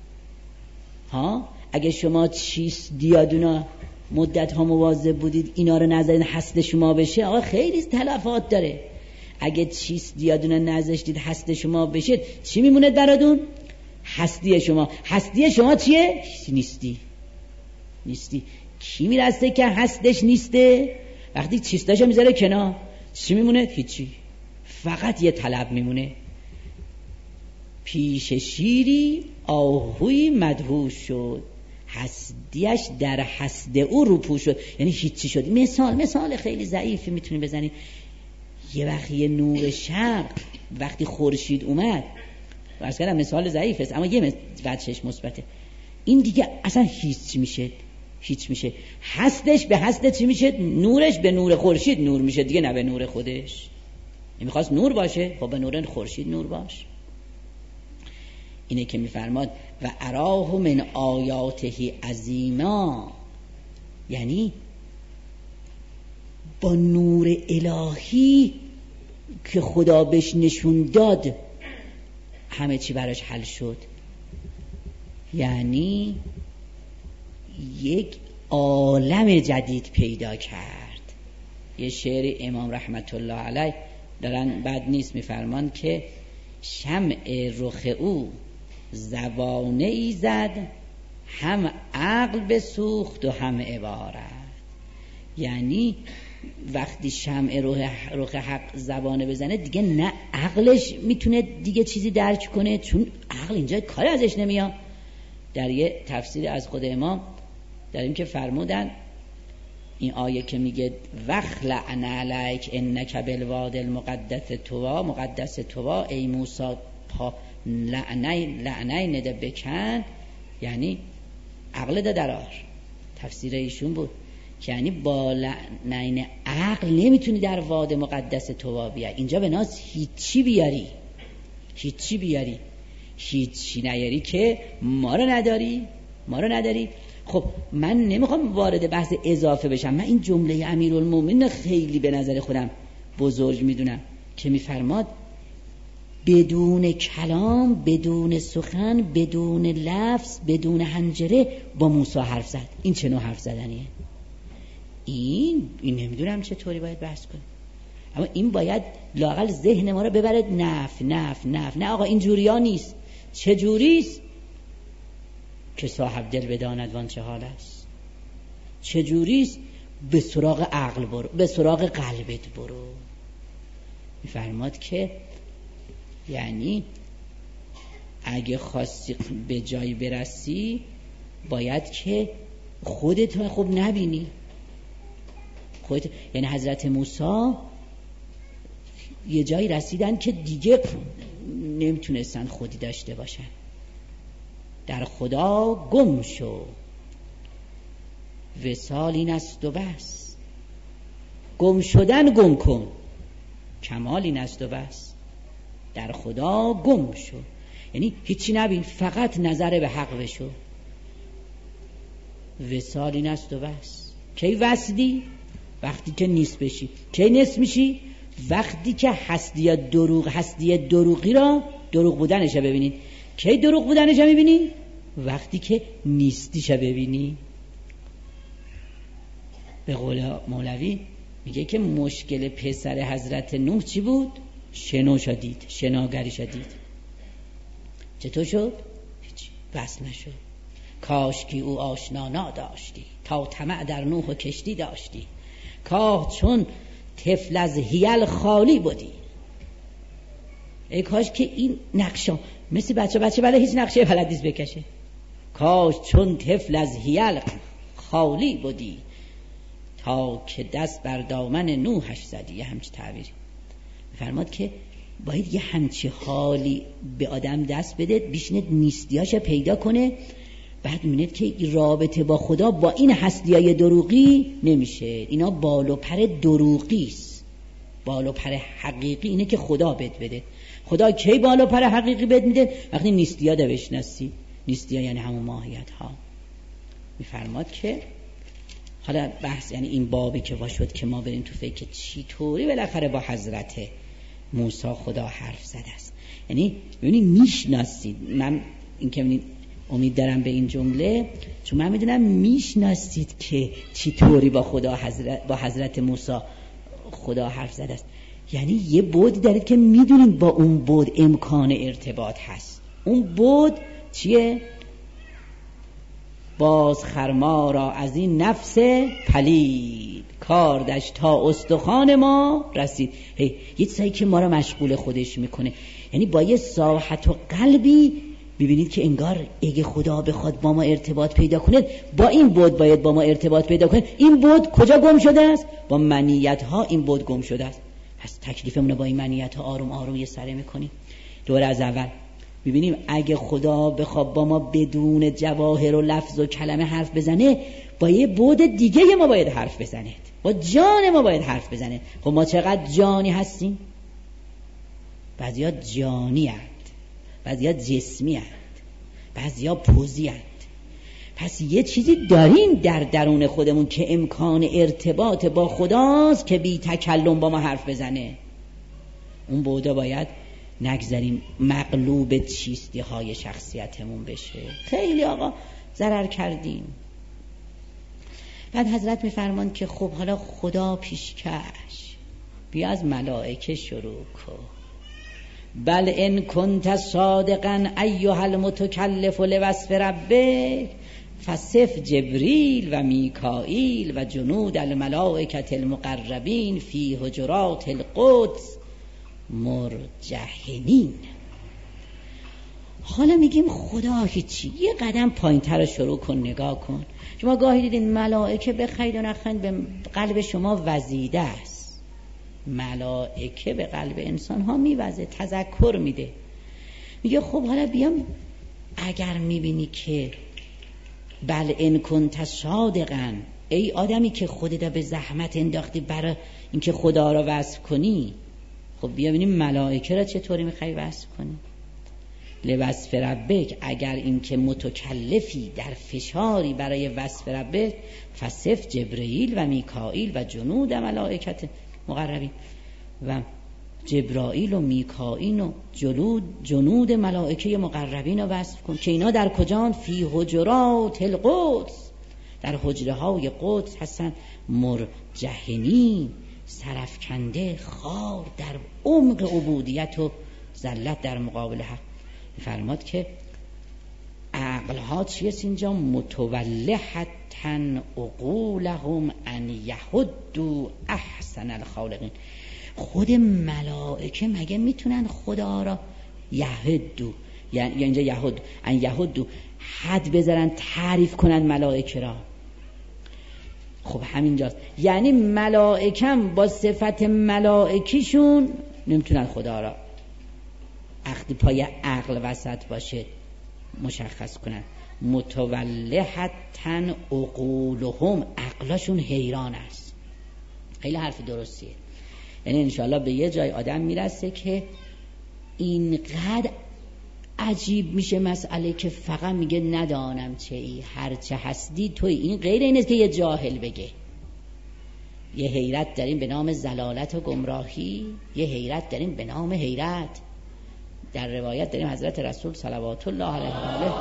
اگه شما چیست دیادونا مدت ها مواظب بودید اینا رو نذارین هست شما بشه، آقا خیلی تلفات داره. اگه چیست دیادونا نذاشتید هست شما بشه، چی میمونه براتون؟ هستی شما. هستی شما چیه؟ نیستی. کی میرسته که هستش نیسته؟ وقتی چیستاشو میذاره کنار، چی میمونه؟ هیچی. فقط یه طلب میمونه. پیش شیری آهوی مدهوش شد، هستیش در هست او روپوش شد. یعنی هیچی شد. مثال خیلی ضعیفی میتونی بزنی. یه وقتی نور شرق وقتی خورشید اومد، واسه کردم مثال ضعیف است اما یه وجهش مثبته. این دیگه اصلا هیچ میشه. هستش به هست چی میشه؟ نورش به نور خورشید نور میشه دیگه، نه به نور خودش. این میخواست نور باشه، خب به نور خورشید نور باش. اینه که میفرماد و اراه من آیاته عظیما، یعنی با نور الهی که خدا بهش نشون داد همه چی براش حل شد. یعنی یک عالم جدید پیدا کرد. یه شعر امام رحمت الله علیه دارن بد نیست میفرمان که شمع رخ او زبانه ای زد، هم عقل بسوخت و هم عبارت. یعنی وقتی شمع رخ حق زبانه بزنه دیگه نه عقلش میتونه دیگه چیزی درک کنه، چون عقل اینجا کاری ازش نمیاد. در یه تفسیر از خود امام داریم که فرمودن این آیه که میگه وخلع علیک انک بالواد المقدس طوا، مقدس طوا، ای موسی پا لعنین نده بکن، یعنی عقل ده درار. تفسیر ایشون بود که یعنی با لعنین عقل نمیتونی در واد مقدس طوا بیای. اینجا به ناز هیچی بیاری، هیچی نیاری که ما رو نداری. خب من نمیخوام وارد بحث اضافه بشم، من این جمله امیرالمومنین خیلی به نظر خودم بزرگ میدونم که میفرماد بدون کلام، بدون سخن، بدون لفظ، بدون حنجره با موسی حرف زد. این چه نوع حرف زدنیه؟ این نمیدونم چطوری باید بحث کنیم، اما این باید لااقل ذهن ما رو ببرد نف. نه آقا این جوری ها نیست. چه جوریست؟ که صاحب دل بداند وان چه حال است. چه جوریست؟ به سراغ عقل برو، به سراغ قلبت برو. میفرماد که یعنی اگه خواستی به جایی برسی باید که خودت خوب نبینی خودت. یعنی حضرت موسی یه جایی رسیدن که دیگه نمیتونستن خودی داشته باشن. در خدا گم شو، وصال این است و بس. گم شدن گم کن، کمال این است و بس. در خدا گم شو، یعنی هیچی نبین، فقط نظر به حق بشو. وصال این است و بس. کی وصلی؟ وقتی که نیست بشی. کی نیست میشی؟ وقتی که هستی دروغی را دروغ بودنش ببینین. کی دروغ بودنش میبینین؟ وقتی که نیستیش ببینی. به قول مولوی میگه که مشکل پسر حضرت نوح چی بود؟ شناگری شدید. چطور شد؟ هیچ، بس نشد. کاش که او آشنا نداشتی، تا طمع در نوح و کشتی داشتی. کاش چون طفل از حیل خالی بودی. ای کاش که این نقشا مثل بچه بله هیچ نقشه بلد نیست بکشه. کاش چون طفل از حیل خالی بودی، تا که دست بر دامن نوحش زدی. یه همچی تعبیری فرماد که باید یه همچی حالی به آدم دست بده، بیشنه نیستیاش پیدا کنه، بعد می‌بینید که رابطه با خدا با این هستیای دروغی نمیشه. اینا بال و پر دروغی است. بال و پر حقیقی اینه که خدا بده. خدا کی بال و پر حقیقی بد میده؟ وقتی نیستیا ده بشناسی. نیستیا یعنی همون ماهیت ها. میفرماد که حالا بحث یعنی این بابی که واشد که ما بریم تو فکر چی طوری بالاخره با حضرت موسی خدا حرف زده است. یعنی ببینید میشناسید. من این که ببینید امید دارم به این جمله، چون من میدونم میشناسید که چی طوری با حضرت موسی خدا حرف زده است. یعنی یه بعد دارید که میدونید با اون بعد امکان ارتباط هست. اون بعد چیه؟ باز خرما را از این نفس پلید، کاردش تا استخوان ما رسید. یه چیزایی که ما را مشغول خودش میکنه. یعنی با یه ساحت و قلبی ببینید که انگار اگه خدا بخواد با ما ارتباط پیدا کنه، با این بود باید با ما ارتباط پیدا کنه. این بود کجا گم شده است؟ با منیت ها این بود گم شده است. پس تکلیفمون رو با این منیت ها آروم آروم یه سره میکنیم. دوره از اول ببینیم اگه خدا بخواد با ما بدون جواهر و لفظ و کلمه حرف بزنه، با یه بود دیگه ما باید حرف بزنه، با جان ما باید حرف بزنه. خب ما چقدر جانی هستیم؟ بعضیا جانی هست، بعضیا جسمی هست، بعضیا پوزی هست. پس یه چیزی داریم در درون خودمون که امکان ارتباط با خداست که بی تکلم با ما حرف بزنه. اون بودا باید نگذاریم مغلوب چیستی های شخصیتمون بشه. خیلی آقا ضرر کردیم. بعد حضرت میفرمان که خب حالا خدا پیشکش، بیا از ملائکه شروع کن. بل ان کنت صادقا ایها المتکلف لوصف ربک فصف جبریل و میکائیل و جنود الملائکه المقربین فی حجرات القدس مرجحنین. حالا میگیم خدا هیچی، یه قدم پایین‌تر رو شروع کن، نگاه کن. شما گاهی دیدین ملائکه به خیر و نخند به قلب شما وزیده است. ملائکه به قلب انسان ها میوزه، تذکر میده. میگه خب حالا بیام اگر میبینی که بل ان کنت صادقا، ای آدمی که خودت به زحمت انداختی برای اینکه خدا را وصف کنی، خب بیا ببینیم ملائکه را چطوری میخوای وصف کنی. لوصف ربک، اگر این که متکلفی در فشاری برای وصف ربک، فصف جبرائیل و میکائیل و جنود ملائکت مقربین. و جبرائیل و میکائیل و جنود ملائکه مقربین رو وصف کن که اینا در کجان؟ فی حجرات القدس، در حجره های قدس هستن، مرجحنین، سرفکنده، خار در عمق عبودیت و ذلت در مقابل حق. فرماد که عقلها چیست اینجا؟ متولحتن عقولهم ان یهدوا احسن الخالقین. خود ملائکه مگه میتونن خدا را یهدو، یعنی اینجا یهد ان یهدو حد بذارن، تعریف کنن ملائکه را؟ خب همینجاست. یعنی ملائکم با صفت ملائکیشون نمیتونن خدا را عقد پای عقل وسط باشه مشخص کنن. متولحتن عقولهم، عقلشون حیران است. خیلی حرف درستیه. یعنی انشاءالله به یه جای آدم میرسه که اینقدر عجیب میشه مسئله که فقط میگه ندانم چه ای، هر چه هستی توی. این غیر این است که یه جاهل بگه. یه حیرت داریم به نام زلالت و گمراهی، یه حیرت داریم به نام حیرت. در روایت داریم حضرت رسول صلوات الله علیه و آله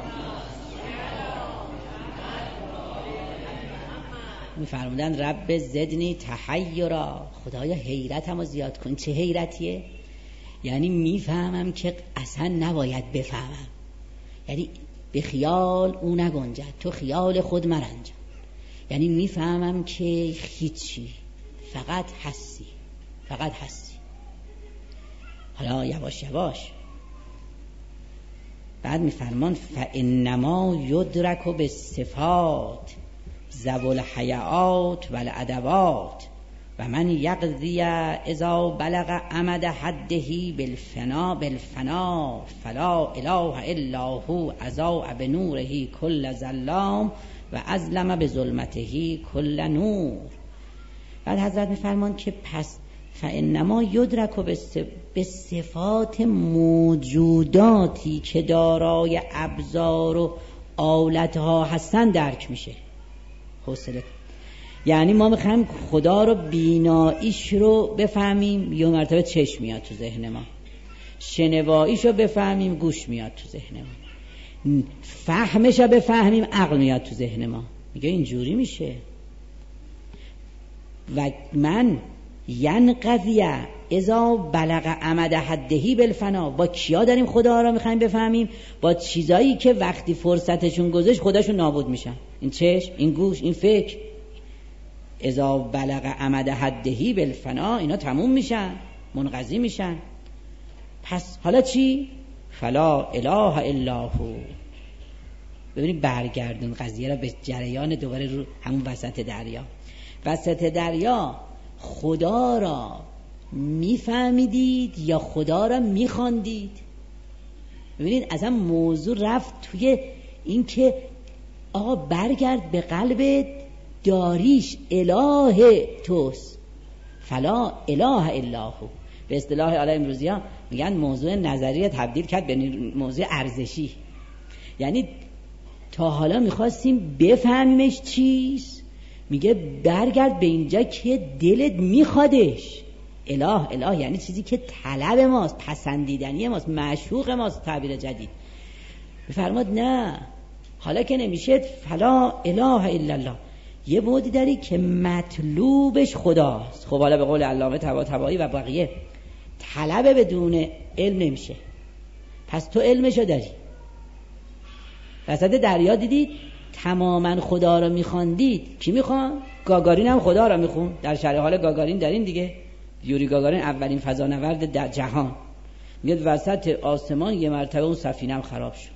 می‌فرمودند رب زدنی تحیرا، خدایا حیرتمو زیاد کن. چه حیرتیه؟ یعنی میفهمم که اصلا نباید بفهمم، یعنی به خیال او نگنجد، تو خیال خود مرنجان. یعنی میفهمم که هیچی، فقط هستی، فقط هستی. حالا یواش یواش بعد میفرمان فانما یدرک بالصفات ذو الحیات والادوات و من یقضی اذا بلغ امد حده بالفنا فلا اله الا هو اضاء بنوره کل ظلام و ازلم بظلمته کل نور. بعد حضرت میفرمان که پس فانما یدرک به صفات موجوداتی که دارای ابزار و آلتها هستن درک میشه. حوصله. یعنی ما میخوایم خدا رو بیناییش رو بفهمیم، یه مرتبه چشم میاد تو ذهن ما، شنواییش رو بفهمیم، گوش میاد تو ذهن ما، فهمش رو بفهمیم، عقل میاد تو ذهن ما. میگه اینجوری میشه. و من ینقضی اذا بلغ امد حده بالفنا، با کیا داریم خدا را میخوایم بفهمیم؟ با چیزایی که وقتی فرصتشون گذشت خداشون نابود میشن. این چشم، این گوش، این فکر. اذا بلغ امد حده بالفنا، اینا تموم میشن، منقضی میشن. پس حالا چی؟ فلا اله الا هو. ببینید برگردون قضیه را به جریان دوباره رو همون وسط دریا. وسط دریا خدا را میفهمیدید یا خدا را میخواندید؟ ببینید اصلا موضوع رفت توی این که آقا برگرد به قلبت، داریش اله توست. فلا اله الا هو. به اصطلاح حالا امروزی ها میگن موضوع نظریه تبدیل کرد به موضوع ارزشی. یعنی تا حالا میخواستیم بفهمیمش چیست، میگه برگرد به اینجا که دلت میخوادش. اله یعنی چیزی که طلب ماست، پسندیدنی ماست، معشوق ماست. تعبیر جدید بفرماد نه، حالا که نمیشه فلا اله الا الله. یه بودی داری که مطلوبش خداست. خب حالا به قول علامه طباطبایی و بقیه طلب بدون علم نمیشه. پس تو علمشو داری. وسط دریا دیدید تماما خدا را میخواندید. کی میخوان؟ گاگارین هم خدا را میخون. در شرح حال گاگارین دارین دیگه. یوری گاگارین اولین فضانورد در جهان، میگه وسط آسمان یه مرتبه اون سفینه هم خراب شد.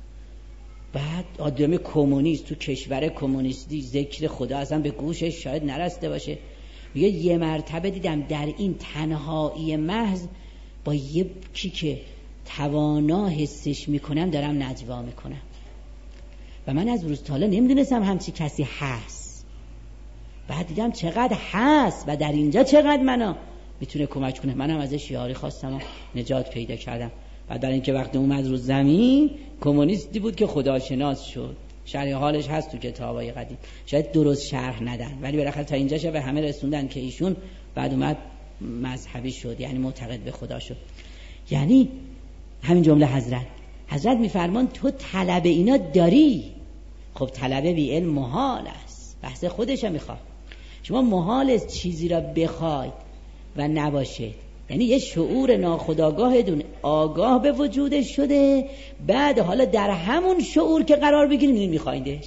بعد آدم کمونیست تو کشور کمونیستی ذکر خدا اصلا به گوشش شاید نرسته باشه. میگه یه مرتبه دیدم در این تنهایی محض با یکی که توانا حسش میکنم دارم نجوا میکنم و من از روز تا حالا نمیدونستم همچی کسی هست. بعد دیدم چقدر هست و در اینجا چقدر منو میتونه کمک کنه. منم ازش یاری خواستم و نجات پیدا کردم. بعد برای اینکه وقتی اومد رو زمین کمونیستی بود که خداشناس شد. شرح حالش هست تو کتابای قدیم، شاید درست شرح ندن ولی بالاخره تا اینجاش به همه رسوندن که ایشون بعد اومد مذهبی شد، یعنی معتقد به خدا شد. یعنی همین جمله حضرت میفرمان تو طلب اینا داری. خب طلب بی علم محال است، بحث خودش میخواد. شما محال است چیزی را بخواید و نباشه. یعنی یه شعور ناخودآگاهتون آگاه به وجودش شده، بعد حالا در همون شعور که قرار بگیریم میخوایندش.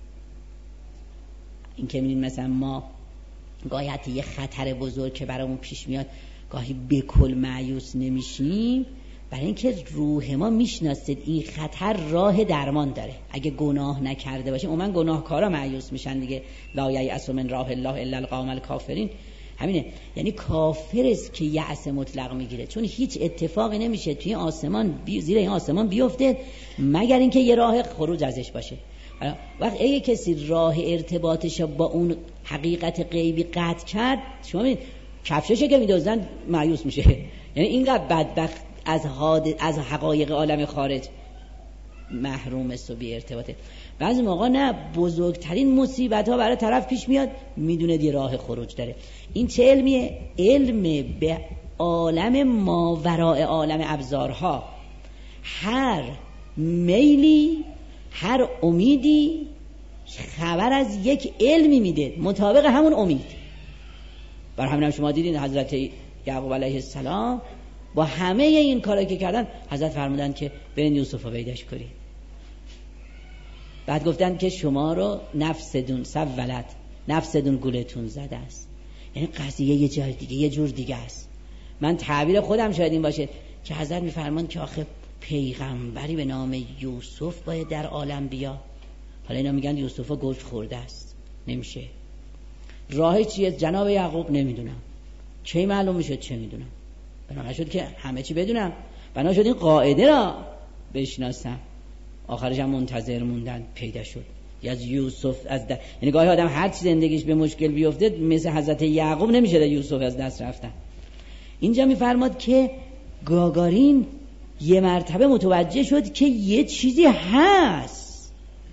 این که می‌بینید مثلا ما گاهی حتی یه خطر بزرگ که برامون پیش میاد گاهی به کل مایوس نمیشیم، برای اینکه روح ما میشناسه این خطر راه درمان داره. اگه گناه نکرده باشیم، عموما گناهکارا مایوس میشن دیگه. لا یأس من راه الله الا القوم الکافرین. همینه، یعنی کافر است که یأس مطلق میگیره، چون هیچ اتفاقی نمیشه توی آسمان زیر این آسمان بیفته مگر اینکه یه راه خروج ازش باشه. وقت اگه کسی راه ارتباطش با اون حقیقت غیبی قطع کرد، شما ببین کفشش که میدوزن مایوس میشه. یعنی اینقدر بدبخت از حقایق عالم خارج محروم است و بی ارتباطه. بعضی موقع نه، بزرگترین مصیبت ها برای طرف پیش میاد، میدونه دی راه خروج داره. این چه علمیه؟ علم به عالم ماوراء عالم ابزارها هر میلی، هر امیدی خبر از یک علمی میده مطابق همون امید. بر همین هم شما دیدین حضرت یعقوب علیه السلام با همه این کارا که کردن، حضرت فرمودن که برین یوسف رو پیداش کنید. بعد گفتن که شما رو نفسدون سولت، نفسدون گولتون زده است. یعنی قضیه یه جور دیگه است. من تعبیر خودم شاید این باشه که حضرت میفرمان که آخه پیغمبری به نام یوسف باید در عالم بیا. حالا اینا میگن یوسف گوشت خورده است، نمیشه. راه چیه جناب یعقوب؟ نمیدونم. چه معلوم میشه؟ چه میدونم. بنا نشد که همه چی بدونم، بنا شد این قاعده را بشناسم. آخرش هم منتظر موندن، پیدا شد. از یوسف یعنی گاهی آدم هر چی زندگیش به مشکل بیفته مثل حضرت یعقوب نمیشه یوسف از دست رفتن. اینجا میفرماد که گاگارین یه مرتبه متوجه شد که یه چیزی هست.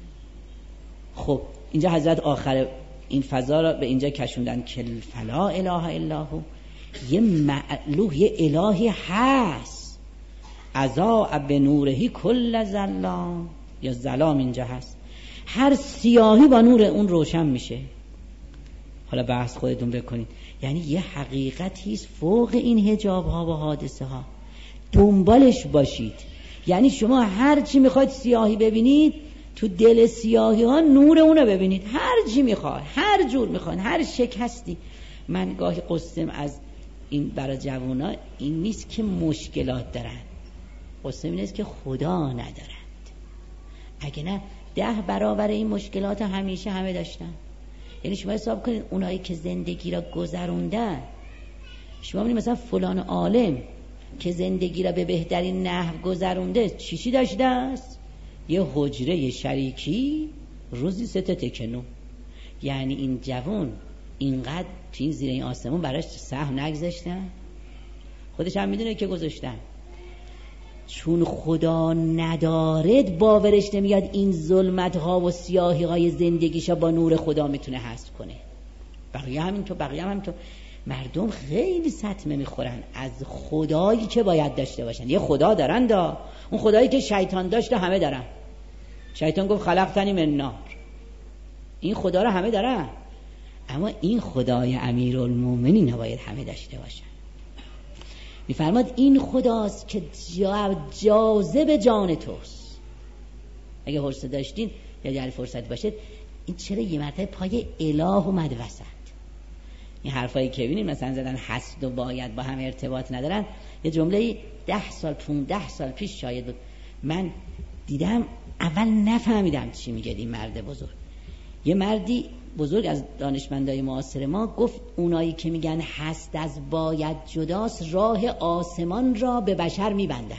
خب اینجا حضرت آخر این فضا را به اینجا کشوندن که فلا اله الا هو، یه معلوه، یه الهی هست. اضاء بنوره کل ظلام، یا ظلام اینجا هست، هر سیاهی با نور اون روشن میشه. حالا بحث خودتون بکنید. یعنی یه حقیقتی است فوق این حجاب ها و حادثه ها، دنبالش باشید. یعنی شما هر چی میخواید سیاهی ببینید، تو دل سیاهی ها نور اونو ببینید. هر چی میخواد، هر جور میخواد، هر شکستی. من گاهی قصدم از این برای جوونا این نیست که مشکلات دارن، قصدم این است که خدا ندارند. اگه نه 10 برابر این مشکلات همیشه همه داشتن. یعنی شما حساب کنید اونایی که زندگی را گذروندن، شما ببینید مثلا فلان عالم که زندگی را به بهترین نحو گذرونده چی داشته است؟ یه حجره شریکی روزی 3 تا تکنو. یعنی این جوان اینقدر تو این زیر این آسمون براش سهم نگذاشتن، خودش هم میدونه که گذاشتن. چون خدا ندارد باورش نمیاد این ظلمت ها و سیاهی های زندگیشا با نور خدا میتونه حذف کنه. بقیه همینطور. مردم خیلی صدمه میخورن از خدایی که باید داشته باشن. یه خدا دارن دا، اون خدایی که شیطان داشته همه دارن. شیطان گفت خلقتنی من نار، این خدا رو همه دارن، اما این خدای امیرالمومنین باید همه داشته باشن. میفرماد این خداست که جاذب جان توست. اگه فرصت داشتین یا اگه فرصت باشه، این چرا یه مرتبه پای اله اومد وسط؟ این حرفایی که ببینیم مثلا زدن هست و باید با هم ارتباط ندارن. یه جمله 10 سال 15 سال پیش شاید بود، من دیدم اول نفهمیدم چی میگه این مرد بزرگ. یه مردی بزرگ از دانشمندای معاصر ما گفت اونایی که میگن هست از باید جداست، راه آسمان را به بشر میبندن.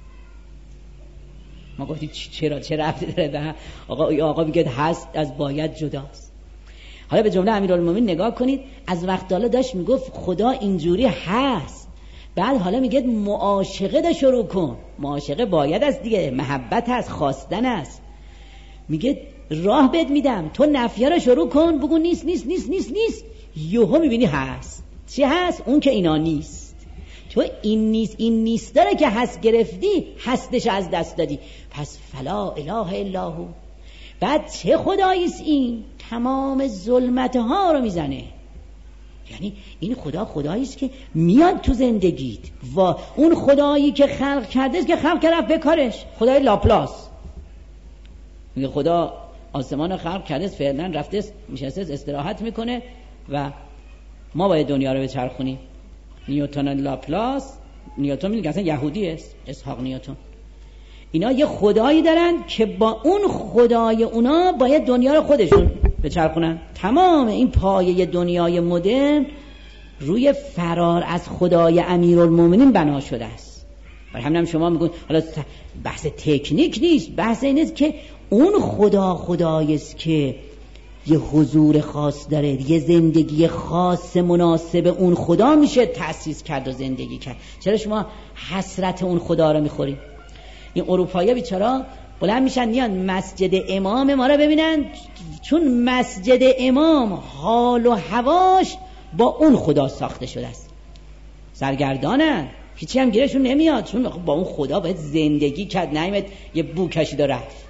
ما گفتیم چرا چه ربطی داره؟ آقا میگه هست از باید جداست. حالا به جمله امیرالمومنین نگاه کنید. از وقت حالا داشت میگفت خدا اینجوری هست، بعد حالا میگه معاشقه ده شروع کن. معاشقه باید است دیگه، محبت است، خواستن است. میگه راه بد میدم، تو نفیه رو شروع کن، بگو نیست نیست نیست نیست نیست، یهو میبینی هست. چی هست؟ اون که اینا نیست. تو این نیست این نیست داره که هست گرفتی، هستش از دست دادی. پس فلا اله الا هو. بعد چه خداییست این؟ تمام ظلمتها رو میزنه. یعنی این خدا خداییست که میاد تو زندگیت. و اون خدایی که خلق کرده که خلق کرده به کارش، خدای لاپلاس. میگه خدا آسمان رو خلق کرده، فعلا رفته میشسته استراحت میکنه و ما باید دنیا رو بچرخونیم. نیوتن لاپلاس، نیوتن میگه اصلا یهودی است، اسحاق نیوتن. اینا یه خدایی دارن که با اون خدای اونا باید دنیا رو خودشون بچرخونن. تمام این پایه دنیای مدرن روی فرار از خدای امیرالمومنین بنا شده است. برای همین هم شما میگن حالا بحث تکنیک نیست، بحث این است که اون خدایی است که یه حضور خاص داره، یه زندگی خاص مناسب اون خدا میشه تأسیس کرد و زندگی کرد. چرا شما حسرت اون خدا رو میخورید؟ این اروپایی بیچارا بلند میشن میان مسجد امام ما رو ببینن، چون مسجد امام حال و هواش با اون خدا ساخته شده است. سرگردانن، هیچی هم گیرشون نمیاد، چون با اون خدا باید زندگی کرد، نمیاد یه بو کشید و رفت.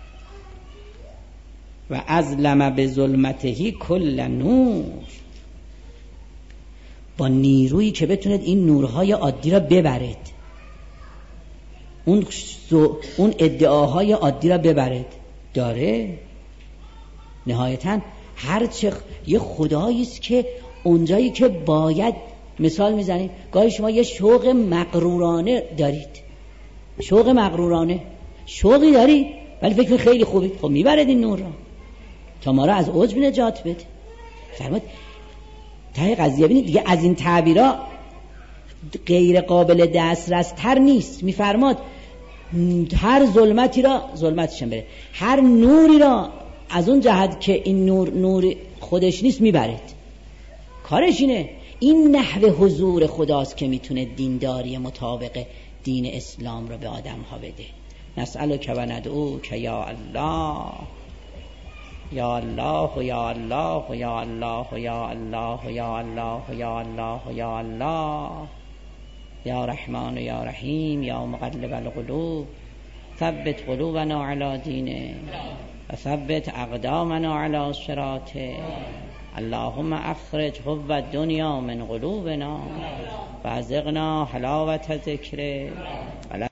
و ازلم به ظلمتهی کل نور، با نیرویی که بتوند این نورهای عادی را ببرد، اون ادعاهای عادی را ببرد. داره نهایتاً هرچه یه خدایی است که اونجایی که باید، مثال میزنیم گاهی شما یه شوق مغرورانه دارید، شوق مغرورانه، شوقی دارید ولی فکر خیلی خوبی، خب میبرد این نور را تا ما را از عجب نجات بده. فرمود ته قضیه بینید دیگه از این تعبیرها غیر قابل دسترس تر نیست. میفرماد هر ظلمتی را، ظلمتشم بره، هر نوری را از اون جهت که این نور خودش نیست میبرد. کارش اینه. این نحوه حضور خداست که میتونه دینداری مطابق دین اسلام رو به آدم ها بده. نسألک و ندعوک یا الله، یا الله یا الله یا الله یا الله یا الله یا الله یا الله، یا رحمان یا رحیم یا مقلب القلوب ثبت قلوبنا علی دینه و ثبت اقدامنا علی صراطه. اللهم اخرج حب الدنیا من قلوبنا و ازغنا حلاوت ذکره.